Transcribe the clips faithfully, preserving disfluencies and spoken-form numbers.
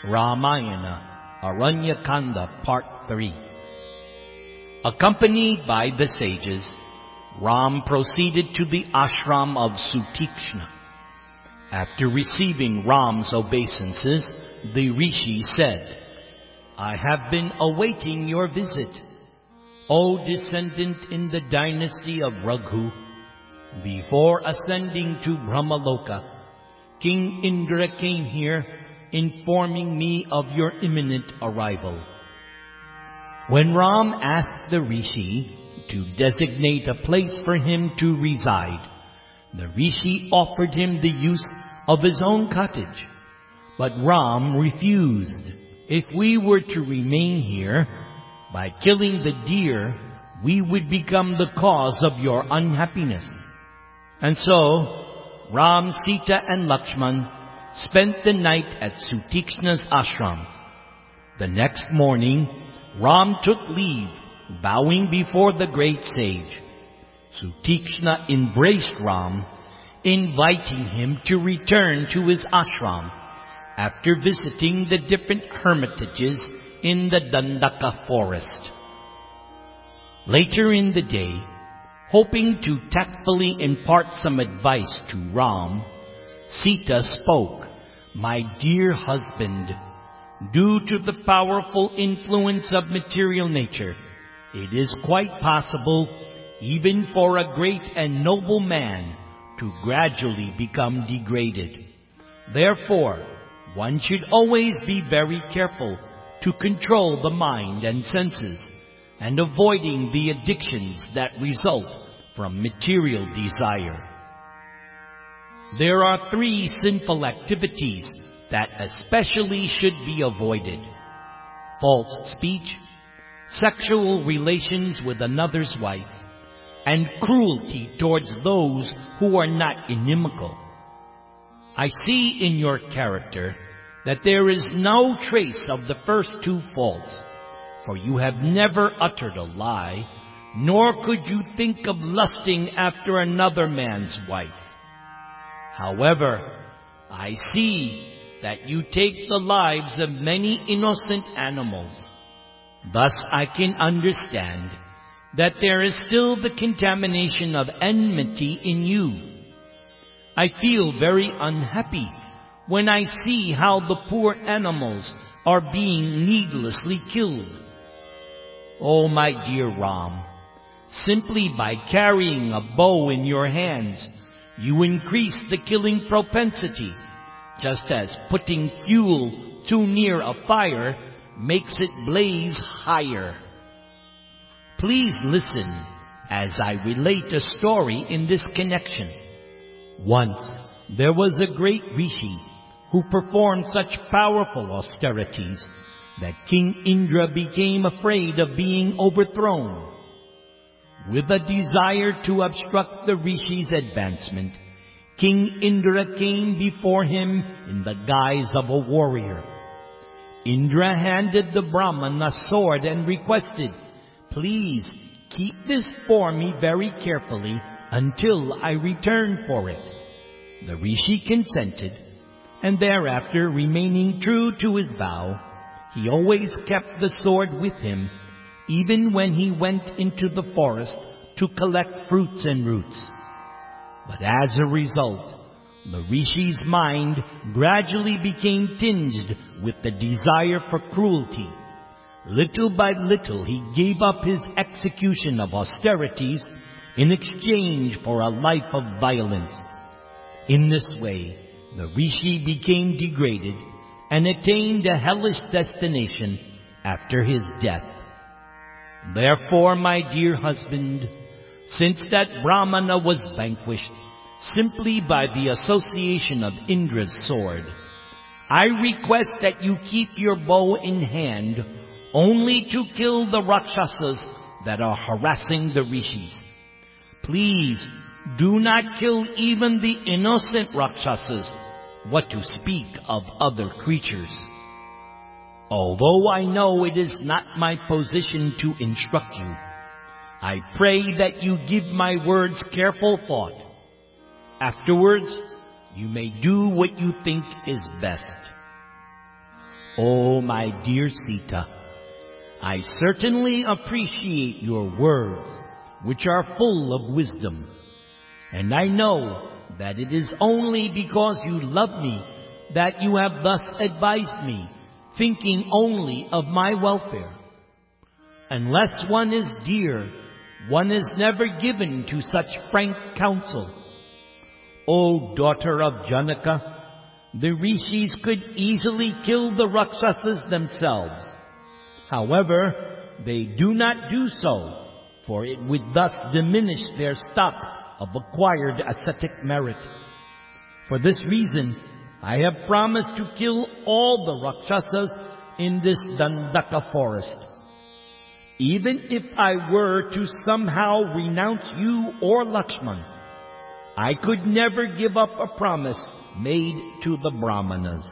Ramayana, Aranyakanda, Part three. Accompanied by the sages, Ram proceeded to the ashram of Sutikshna. After receiving Ram's obeisances, the rishi said, "I have been awaiting your visit. O descendant in the dynasty of Raghu, before ascending to Brahmaloka, King Indra came here informing me of your imminent arrival." When Ram asked the rishi to designate a place for him to reside, the rishi offered him the use of his own cottage. But Ram refused. "If we were to remain here, by killing the deer, we would become the cause of your unhappiness." And so, Ram, Sita and Lakshman spent the night at Sutikshna's ashram. The next morning, Ram took leave, bowing before the great sage. Sutikshna embraced Ram, inviting him to return to his ashram after visiting the different hermitages in the Dandaka forest. Later in the day, hoping to tactfully impart some advice to Ram, Sita spoke, "My dear husband, due to the powerful influence of material nature, it is quite possible, even for a great and noble man, to gradually become degraded. Therefore, one should always be very careful to control the mind and senses, and avoiding the addictions that result from material desire. There are three sinful activities that especially should be avoided: false speech, sexual relations with another's wife, and cruelty towards those who are not inimical. I see in your character that there is no trace of the first two faults, for you have never uttered a lie, nor could you think of lusting after another man's wife. However, I see that you take the lives of many innocent animals. Thus I can understand that there is still the contamination of enmity in you. I feel very unhappy when I see how the poor animals are being needlessly killed. Oh, my dear Ram, simply by carrying a bow in your hands, you increase the killing propensity, just as putting fuel too near a fire makes it blaze higher. Please listen as I relate a story in this connection. Once there was a great rishi who performed such powerful austerities that King Indra became afraid of being overthrown. With a desire to obstruct the rishi's advancement, King Indra came before him in the guise of a warrior. Indra handed the Brahman a sword and requested, "Please keep this for me very carefully until I return for it." The rishi consented, and thereafter, remaining true to his vow, he always kept the sword with him, even when he went into the forest to collect fruits and roots. But as a result, the rishi's mind gradually became tinged with the desire for cruelty. Little by little he gave up his execution of austerities in exchange for a life of violence. In this way, the rishi became degraded and attained a hellish destination after his death. Therefore, my dear husband, since that Brahmana was vanquished simply by the association of Indra's sword, I request that you keep your bow in hand only to kill the Rakshasas that are harassing the rishis. Please do not kill even the innocent Rakshasas, what to speak of other creatures. Although I know it is not my position to instruct you, I pray that you give my words careful thought. Afterwards, you may do what you think is best." Oh, my dear Sita, I certainly appreciate your words, which are full of wisdom. And I know that it is only because you love me that you have thus advised me, thinking only of my welfare. Unless one is dear, one is never given to such frank counsel. O daughter of Janaka, the rishis could easily kill the Rakshasas themselves. However, they do not do so, for it would thus diminish their stock of acquired ascetic merit. For this reason, I have promised to kill all the Rakshasas in this Dandaka forest. Even if I were to somehow renounce you or Lakshman, I could never give up a promise made to the Brahmanas.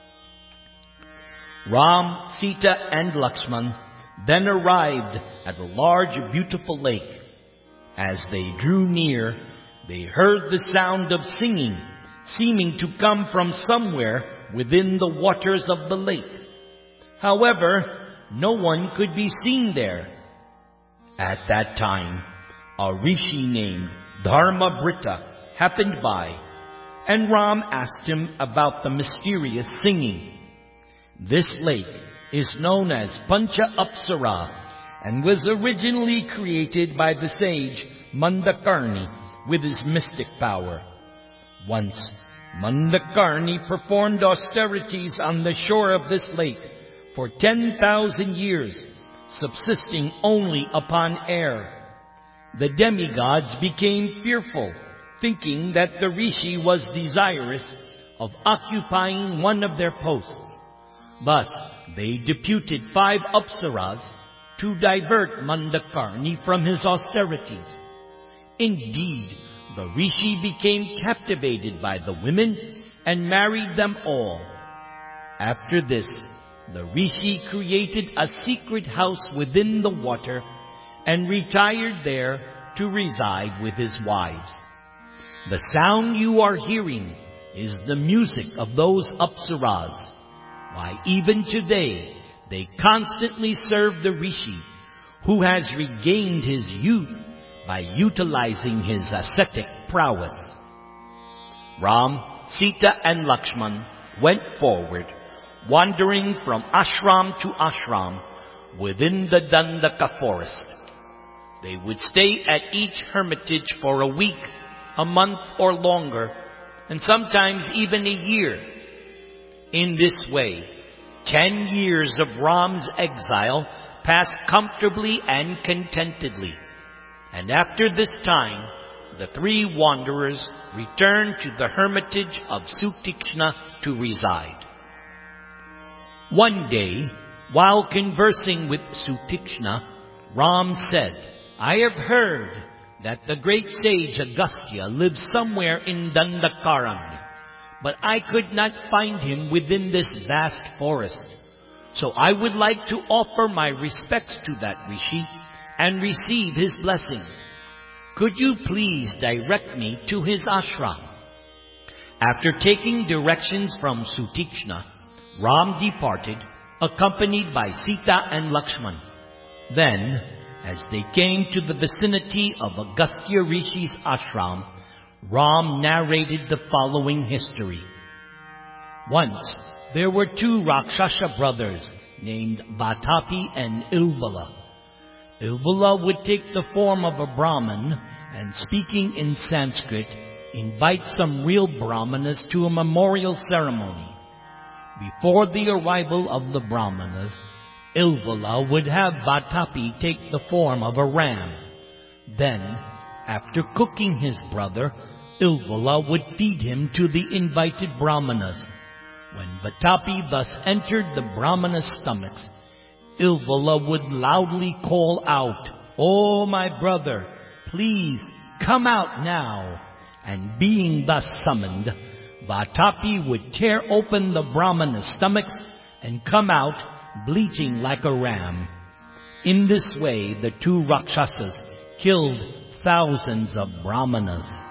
Ram, Sita and Lakshman then arrived at a large, beautiful lake. As they drew near, they heard the sound of singing, seeming to come from somewhere within the waters of the lake. However, no one could be seen there. At that time, a rishi named Dharmabrita happened by, and Ram asked him about the mysterious singing. This lake is known as Pancha Apsara and was originally created by the sage Mandakarni with his mystic power. Once, Mandakarni performed austerities on the shore of this lake for ten thousand years, subsisting only upon air. The demigods became fearful, thinking that the rishi was desirous of occupying one of their posts. Thus, they deputed five apsaras to divert Mandakarni from his austerities. Indeed, the rishi became captivated by the women and married them all. After this, the rishi created a secret house within the water and retired there to reside with his wives. The sound you are hearing is the music of those apsaras. Why, even today, they constantly serve the rishi, who has regained his youth by utilizing his ascetic prowess. Ram, Sita and Lakshman went forward, wandering from ashram to ashram within the Dandaka forest. They would stay at each hermitage for a week, a month or longer, and sometimes even a year. In this way, ten years of Ram's exile passed comfortably and contentedly. And after this time, the three wanderers returned to the hermitage of Sutikshna to reside. One day, while conversing with Sutikshna, Ram said, "I have heard that the great sage Agastya lives somewhere in Dandakaranya, but I could not find him within this vast forest. So I would like to offer my respects to that rishi and receive his blessings. Could you please direct me to his ashram?" After taking directions from Sutikshna, Ram departed, accompanied by Sita and Lakshman. Then, as they came to the vicinity of Agastya Rishi's ashram, Ram narrated the following history. Once, there were two Rakshasa brothers named Vatapi and Ilvala. Ilvala would take the form of a Brahmin and, speaking in Sanskrit, invite some real Brahmanas to a memorial ceremony. Before the arrival of the Brahmanas, Ilvala would have Vatapi take the form of a ram. Then, after cooking his brother, Ilvala would feed him to the invited Brahmanas. When Vatapi thus entered the Brahmanas' stomachs, Ilvala would loudly call out, "Oh, my brother, please come out now." And being thus summoned, Vatapi would tear open the Brahmanas' stomachs and come out bleating like a ram. In this way, the two Rakshasas killed thousands of Brahmanas.